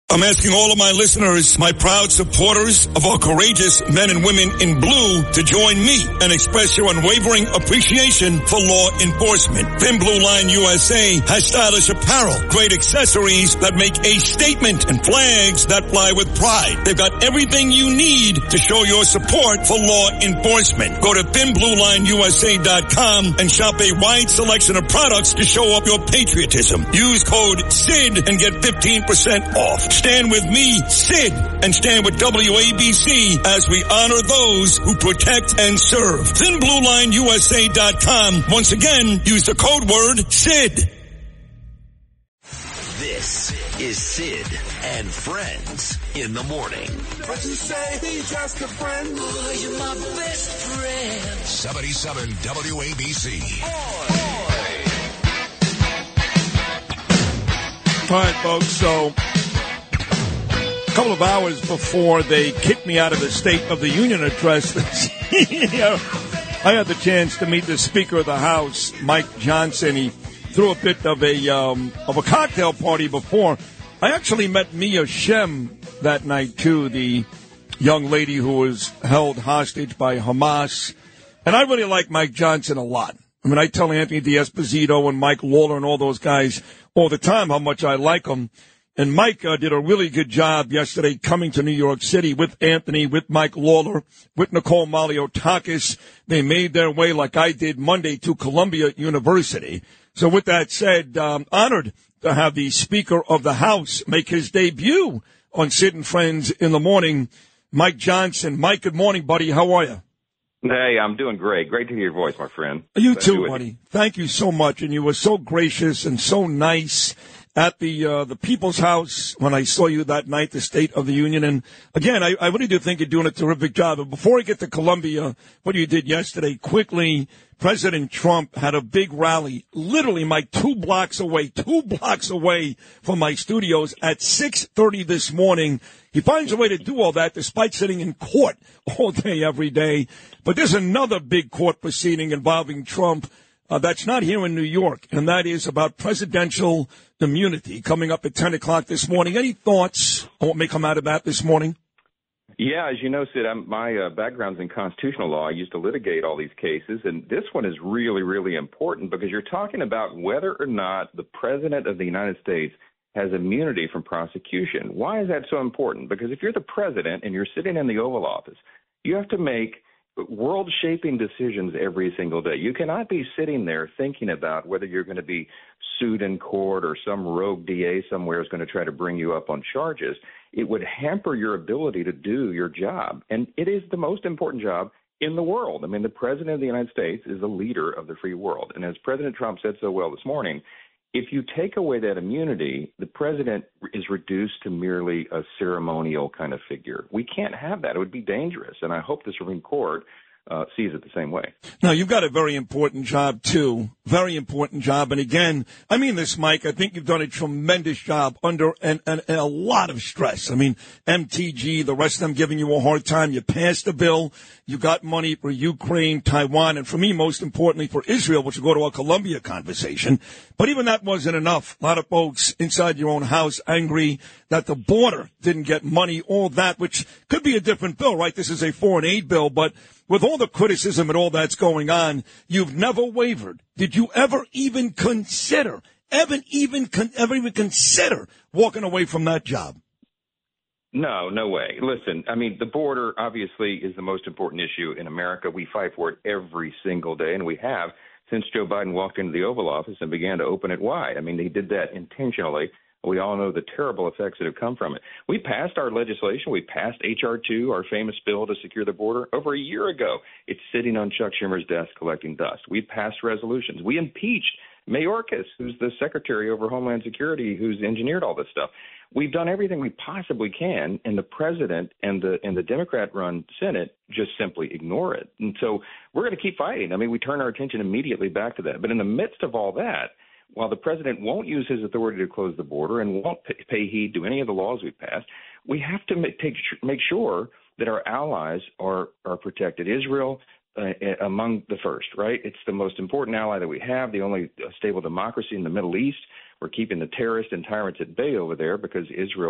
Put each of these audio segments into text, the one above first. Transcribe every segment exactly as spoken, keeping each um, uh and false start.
I'm asking all of my listeners, my proud supporters of our courageous men and women in blue, to join me and express your unwavering appreciation for law enforcement. Thin Blue Line U S A has stylish apparel, great accessories that make a statement, and flags that fly with pride. They've got everything you need to show your support for law enforcement. Go to thin blue line U S A dot com and shop a wide selection of products to show up your patriotism. Use code S I D and get fifteen percent off. Stand with me, Sid, and stand with W A B C as we honor those who protect and serve. thin blue line U S A dot com. Once again, use the code word S I D. This is Sid and Friends in the morning. But you say he's just a friend. Oh, you're my best friend. seventy-seven W A B C. All right, folks, so a couple of hours before they kicked me out of the State of the Union address, you know, I had the chance to meet the Speaker of the House, Mike Johnson. He threw a bit of a um, of a cocktail party before. I actually met Mia Shem that night, too, the young lady who was held hostage by Hamas. And I really like Mike Johnson a lot. I mean, I tell Anthony D'Esposito and Mike Lawler and all those guys all the time how much I like them. And Mike uh, did a really good job yesterday coming to New York City with Anthony, with Mike Lawler, with Nicole Maliotakis. They made their way, like I did Monday, to Columbia University. So with that said, um, honored to have the Speaker of the House make his debut on Sid and Friends in the morning, Mike Johnson. Mike, good morning, buddy. How are you? Hey, I'm doing great. Great to hear your voice, my friend. You too, buddy. Thank you so much. And you were so gracious and so nice at the uh, the People's House when I saw you that night, the State of the Union. And again, I, I really do think you're doing a terrific job. But before I get to Columbia, what you did yesterday, quickly, President Trump had a big rally, literally, Mike, two blocks away, two blocks away from my studios at six thirty this morning. He finds a way to do all that despite sitting in court all day, every day. But there's another big court proceeding involving Trump uh, that's not here in New York, and that is about presidential immunity coming up at ten o'clock this morning. Any thoughts on what may come out of that this morning? Yeah, as you know, Sid, I'm, my uh, background's in constitutional law. I used to litigate all these cases, and this one is really, really important because you're talking about whether or not the President of the United States has immunity from prosecution. Why is that so important? Because if you're the president and you're sitting in the Oval Office, you have to make world-shaping decisions every single day. You cannot be sitting there thinking about whether you're going to be sued in court or some rogue D A somewhere is going to try to bring you up on charges. It would hamper your ability to do your job. And it is the most important job in the world. I mean, the President of the United States is the leader of the free world. And as President Trump said so well this morning, if you take away that immunity, the president is reduced to merely a ceremonial kind of figure. We can't have that. It would be dangerous. And I hope the Supreme Court uh, sees it the same way. Now, you've got a very important job, too. Very important job. And again, I mean this, Mike, I think you've done a tremendous job under an, an, a lot of stress. I mean, M T G, the rest of them giving you a hard time. You passed the bill. You got money for Ukraine, Taiwan, and for me, most importantly, for Israel, which will go to our Columbia conversation. But even that wasn't enough. A lot of folks inside your own house angry that the border didn't get money, all that, which could be a different bill, right? This is a foreign aid bill, but with all the criticism and all that's going on, you've never wavered. Did you ever even consider, ever even, con- ever even consider walking away from that job? No, no way. Listen, I mean, the border obviously is the most important issue in America. We fight for it every single day, and we have since Joe Biden walked into the Oval Office and began to open it wide. I mean, he did that intentionally. We all know the terrible effects that have come from it. We passed our legislation. We passed H R two, our famous bill to secure the border, over a year ago. It's sitting on Chuck Schumer's desk collecting dust. We passed resolutions. We impeached Mayorkas, who's the secretary over Homeland Security, who's engineered all this stuff. We've done everything we possibly can, and the president and the and the Democrat-run Senate just simply ignore it. And so we're going to keep fighting. I mean, we turn our attention immediately back to that. But in the midst of all that, while the president won't use his authority to close the border and won't pay heed to any of the laws we've passed, we have to make, take, make sure that our allies are, are protected. Israel, uh, among the first, right? It's the most important ally that we have, the only stable democracy in the Middle East. We're keeping the terrorists and tyrants at bay over there because Israel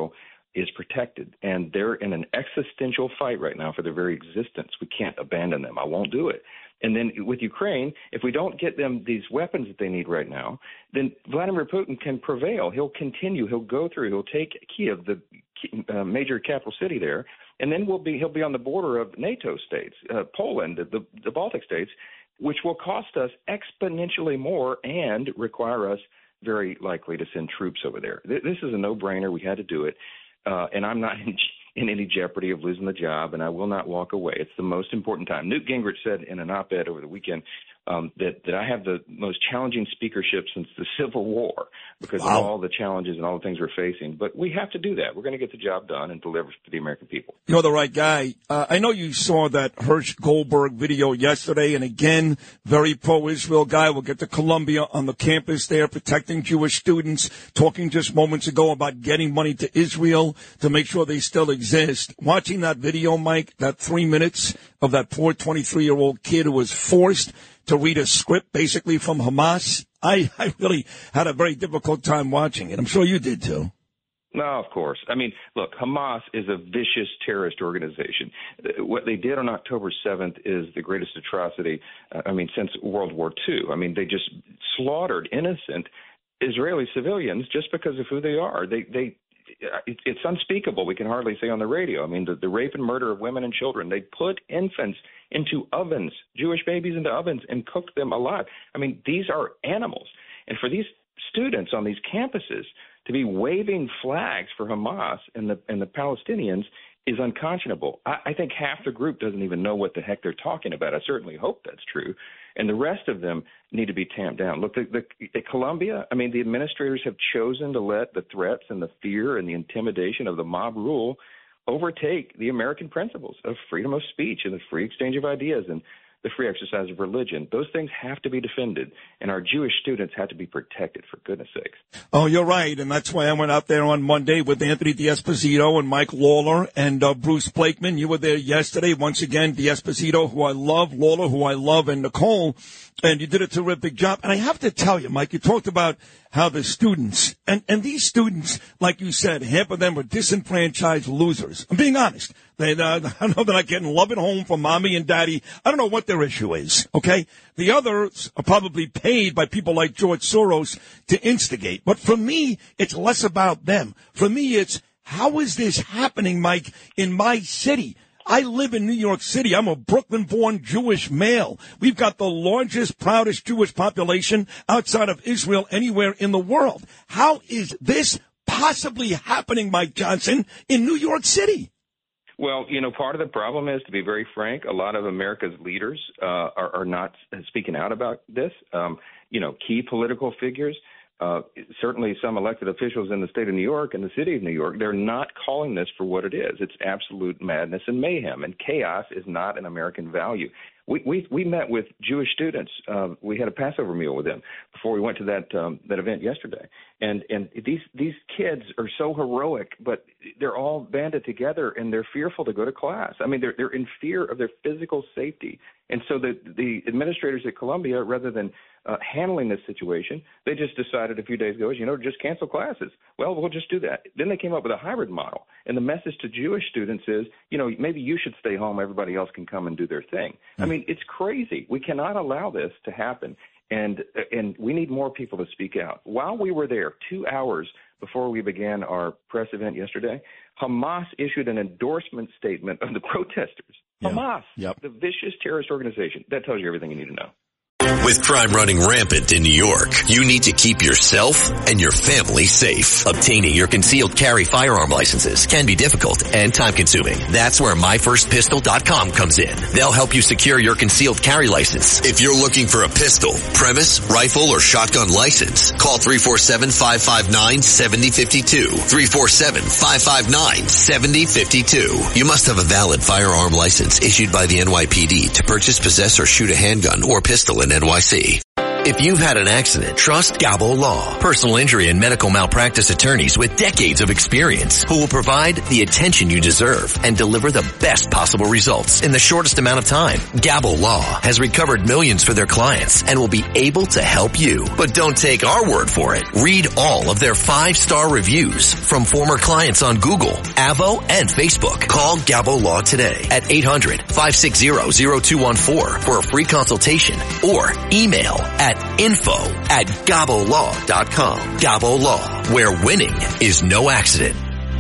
is protected, and they're in an existential fight right now for their very existence. We can't abandon them. I won't do it. And then with Ukraine, if we don't get them these weapons that they need right now, then Vladimir Putin can prevail. He'll continue. He'll go through. He'll take Kiev, the uh, major capital city there, and then we'll be he'll be on the border of NATO states, uh, Poland, the, the Baltic states, which will cost us exponentially more and require us very likely to send troops over there. This is a no-brainer. We had to do it. Uh, and I'm not in, in any jeopardy of losing the job, and I will not walk away. It's the most important time. Newt Gingrich said in an op-ed over the weekend um, that, that I have the most challenging speakership since the Civil War because wow. of all the challenges and all the things we're facing. But we have to do that. We're going to get the job done and deliver to the American people. You're the right guy. Uh, I know you saw that Hersh Goldberg video yesterday, and again, very pro-Israel guy. We'll get to Columbia on the campus there, protecting Jewish students, talking just moments ago about getting money to Israel to make sure they still exist. Watching that video, Mike, that three minutes of that poor twenty-three-year-old kid who was forced to read a script basically from Hamas, I, I really had a very difficult time watching it. I'm sure you did too. No, of course. I mean, look, Hamas is a vicious terrorist organization. What they did on October seventh is the greatest atrocity, uh, I mean, since World War Two. I mean, they just slaughtered innocent Israeli civilians just because of who they are. They, they, it's unspeakable. We can hardly say on the radio. I mean, the, the rape and murder of women and children. They put infants into ovens, Jewish babies into ovens, and cooked them alive. I mean, these are animals. And for these students on these campuses to be waving flags for Hamas and the and the Palestinians is unconscionable. I, I think half the group doesn't even know what the heck they're talking about. I certainly hope that's true. And the rest of them need to be tamped down. Look, the, the, at Columbia, I mean, the administrators have chosen to let the threats and the fear and the intimidation of the mob rule overtake the American principles of freedom of speech and the free exchange of ideas and the free exercise of religion. Those things have to be defended, and our Jewish students have to be protected, for goodness sakes. Oh, you're right, and that's why I went out there on Monday with Anthony D'Esposito and Mike Lawler and uh, Bruce Blakeman. You were there yesterday. Once again, D'Esposito, who I love, Lawler, who I love, and Nicole, and you did a terrific job. And I have to tell you, Mike, you talked about how the students, and, and these students, like you said, half of them were disenfranchised losers. I'm being honest. They, uh, I know they're not getting love at home from mommy and daddy. I don't know what their issue is, okay? The others are probably paid by people like George Soros to instigate. But for me, it's less about them. For me, it's how is this happening, Mike, in my city? I live in New York City. I'm a Brooklyn-born Jewish male. We've got the largest, proudest Jewish population outside of Israel anywhere in the world. How is this possibly happening, Mike Johnson, in New York City? Well, you know, part of the problem is, to be very frank, a lot of America's leaders uh, are, are not speaking out about this. Um, you know, key political figures, uh, certainly some elected officials in the state of New York and the city of New York, they're not calling this for what it is. It's absolute madness and mayhem, and chaos is not an American value. We we, we met with Jewish students. Uh, we had a Passover meal with them before we went to that um, that event yesterday. And and these these kids are so heroic, but they're all banded together and they're fearful to go to class. I mean, they're they're in fear of their physical safety. And so the the administrators at Columbia, rather than uh, handling this situation, they just decided a few days ago, you know, just cancel classes. Well, we'll just do that. Then they came up with a hybrid model. And the message to Jewish students is, you know, maybe you should stay home. Everybody else can come and do their thing. I mean, it's crazy. We cannot allow this to happen. And and we need more people to speak out. While we were there, two hours before we began our press event yesterday, Hamas issued an endorsement statement of the protesters. Yeah. Hamas, yep. The vicious terrorist organization. That tells you everything you need to know. With crime running rampant in New York, you need to keep yourself and your family safe. Obtaining your concealed carry firearm licenses can be difficult and time-consuming. That's where my first pistol dot com comes in. They'll help you secure your concealed carry license. If you're looking for a pistol, premise, rifle, or shotgun license, call three four seven, five five nine, seven zero five two. three four seven, five five nine, seven zero five two. You must have a valid firearm license issued by the N Y P D to purchase, possess, or shoot a handgun or pistol in N Y C. If you've had an accident, trust Gabo Law. Personal injury and medical malpractice attorneys with decades of experience who will provide the attention you deserve and deliver the best possible results in the shortest amount of time. Gabo Law has recovered millions for their clients and will be able to help you. But don't take our word for it. Read all of their five-star reviews from former clients on Google, Avo, and Facebook. Call Gabo Law today at eight hundred, five six zero, zero two one four for a free consultation or email at info at gabo law dot com. Gabo Law, where winning is no accident.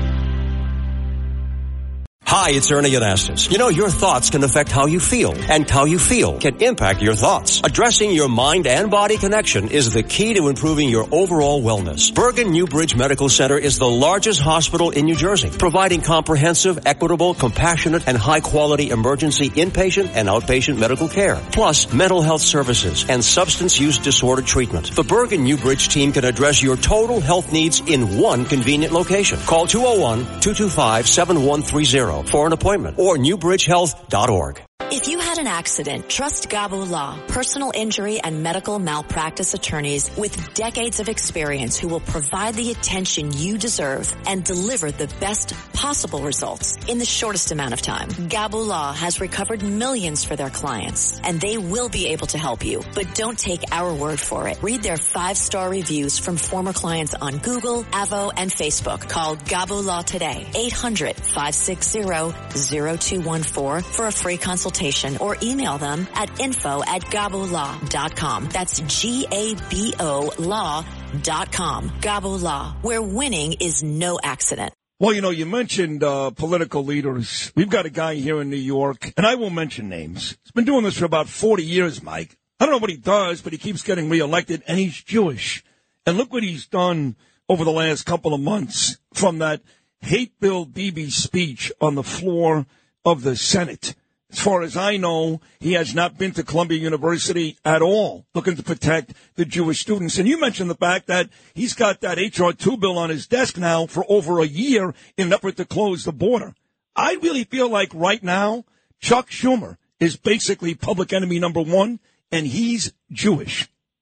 Hi, it's Ernie Anastas. You know, your thoughts can affect how you feel, and how you feel can impact your thoughts. Addressing your mind and body connection is the key to improving your overall wellness. Bergen New Bridge Medical Center is the largest hospital in New Jersey, providing comprehensive, equitable, compassionate, and high-quality emergency inpatient and outpatient medical care, plus mental health services and substance use disorder treatment. The Bergen New Bridge team can address your total health needs in one convenient location. Call two oh one, two two five, seven one three zero for an appointment or new bridge health dot org. If you had an accident, trust Gabo Law, personal injury and medical malpractice attorneys with decades of experience who will provide the attention you deserve and deliver the best possible results in the shortest amount of time. Gabo Law has recovered millions for their clients, and they will be able to help you. But don't take our word for it. Read their five-star reviews from former clients on Google, Avo, and Facebook. Call Gabo Law today, eight hundred, five six zero, zero two one four for a free consultation, or email them at info at gabo law dot com. That's G A B O law dot com. Gabo Law, where winning is no accident. Well, you know, you mentioned uh, political leaders. We've got a guy here in New York, and I won't mention names. He's been doing this for about forty years, Mike. I don't know what he does, but he keeps getting reelected, and he's Jewish. And look what he's done over the last couple of months from that hate Bill Bibi speech on the floor of the Senate. As far as I know, he has not been to Columbia University at all, looking to protect the Jewish students. And you mentioned the fact that he's got that H R two bill on his desk now for over a year in an effort to close the border. I really feel like right now, Chuck Schumer is basically public enemy number one, and he's Jewish.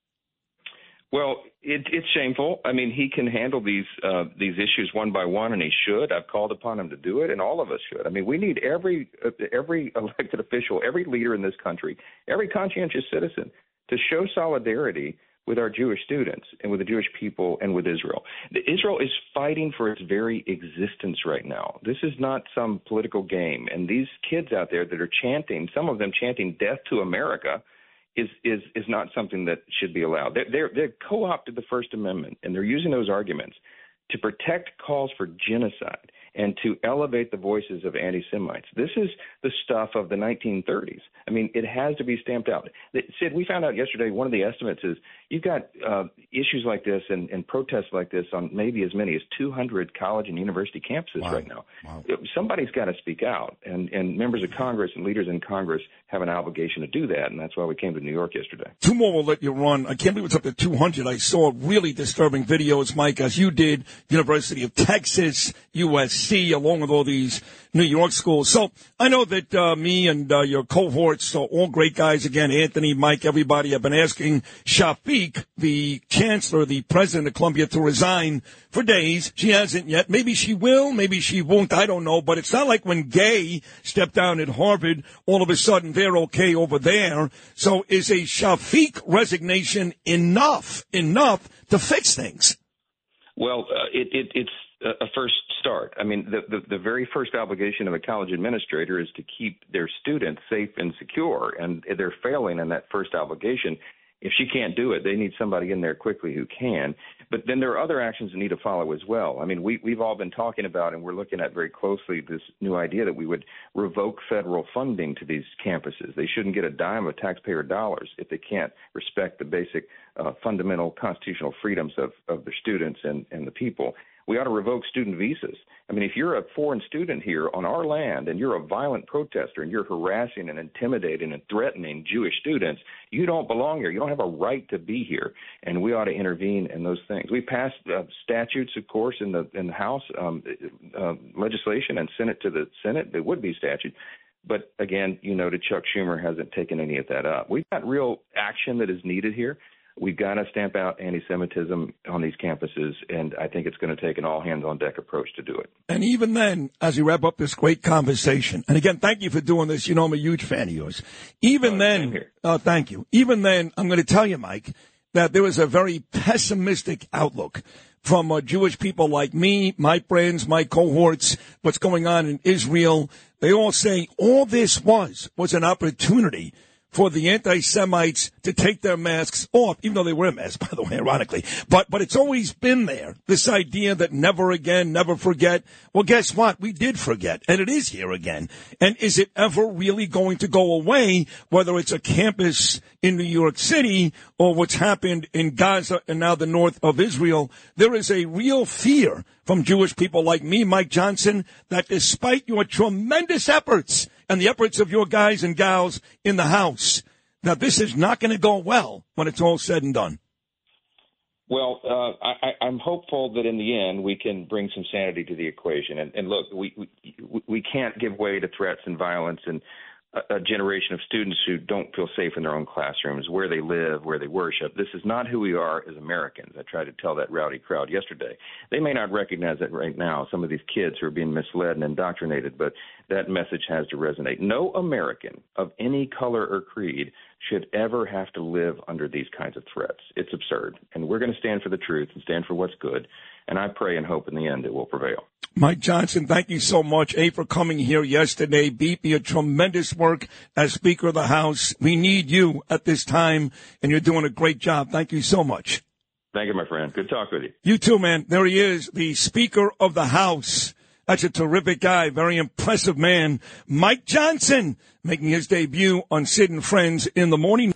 Well, it, it's shameful. I mean, he can handle these uh, these issues one by one, and he should. I've called upon him to do it, and all of us should. I mean, we need every uh, every elected official, every leader in this country, every conscientious citizen to show solidarity with our Jewish students and with the Jewish people and with Israel. Israel is fighting for its very existence right now. This is not some political game. And these kids out there that are chanting, some of them chanting death to America, is is is not something that should be allowed. They're, they're, they've co-opted the First Amendment, and they're using those arguments to protect calls for genocide and to elevate the voices of anti-Semites. This is the stuff of the nineteen thirties. I mean, it has to be stamped out. Sid, we found out yesterday one of the estimates is you've got uh, issues like this and, and protests like this on maybe as many as two hundred college and university campuses wow. right now. Wow. Somebody's got to speak out, and, and members of Congress and leaders in Congress have an obligation to do that, and that's why we came to New York yesterday. Two more will let you run. I can't believe it's up to two hundred. I saw really disturbing videos, Mike, as you did, University of Texas, U S C, along with all these New York schools. So I know that uh, me and uh, your cohorts are all great guys. Again, Anthony, Mike, everybody have been asking Shafiq, the chancellor, the president of Columbia, to resign for days. She hasn't yet. Maybe she will. Maybe she won't. I don't know. But it's not like when Gay stepped down at Harvard, all of a sudden they're okay over there. So is a Shafiq resignation enough, enough to fix things? Well, uh, it, it, it's a first start. I mean, the, the, the very first obligation of a college administrator is to keep their students safe and secure, and they're failing in that first obligation. If she can't do it, they need somebody in there quickly who can. But then there are other actions that need to follow as well. I mean, we, we've all been talking about, and we're looking at very closely, this new idea that we would revoke federal funding to these campuses. They shouldn't get a dime of taxpayer dollars if they can't respect the basic uh, fundamental constitutional freedoms of, of their students and, and the people. We ought to revoke student visas. I mean, if you're a foreign student here on our land and you're a violent protester and you're harassing and intimidating and threatening Jewish students, you don't belong here. You don't have a right to be here, and we ought to intervene in those things. We passed uh, statutes, of course, in the in the House um, uh, legislation and sent it to the Senate. It would be statute. But, again, you noted Chuck Schumer hasn't taken any of that up. We've got real action that is needed here. We've got to stamp out anti-Semitism on these campuses, and I think it's going to take an all-hands-on-deck approach to do it. And even then, as we wrap up this great conversation, and again, thank you for doing this. You know I'm a huge fan of yours. Even oh, then, oh, thank you. Even then, I'm going to tell you, Mike, that there was a very pessimistic outlook from uh, Jewish people like me, my friends, my cohorts, what's going on in Israel. They all say all this was was an opportunity for the anti-Semites to take their masks off, even though they wear masks, by the way, ironically. But but it's always been there, this idea that never again, never forget. Well, guess what? We did forget, and it is here again. And is it ever really going to go away, whether it's a campus in New York City or what's happened in Gaza and now the north of Israel? There is a real fear from Jewish people like me, Mike Johnson, that despite your tremendous efforts and the efforts of your guys and gals in the House, now this is not going to go well when it's all said and done. Well, uh, I, I'm hopeful that in the end we can bring some sanity to the equation. And, and look, we, we we can't give way to threats and violence and a, a generation of students who don't feel safe in their own classrooms, where they live, where they worship. This is not who we are as Americans. I tried to tell that rowdy crowd yesterday. They may not recognize that right now, some of these kids who are being misled and indoctrinated, but that message has to resonate. No American of any color or creed should ever have to live under these kinds of threats. It's absurd. And we're going to stand for the truth and stand for what's good. And I pray and hope in the end it will prevail. Mike Johnson, thank you so much, A, for coming here yesterday. B, for your tremendous work as Speaker of the House. We need you at this time, and you're doing a great job. Thank you so much. Thank you, my friend. Good talk with you. You too, man. There he is, the Speaker of the House. That's a terrific guy, very impressive man. Mike Johnson making his debut on Sid and Friends in the morning.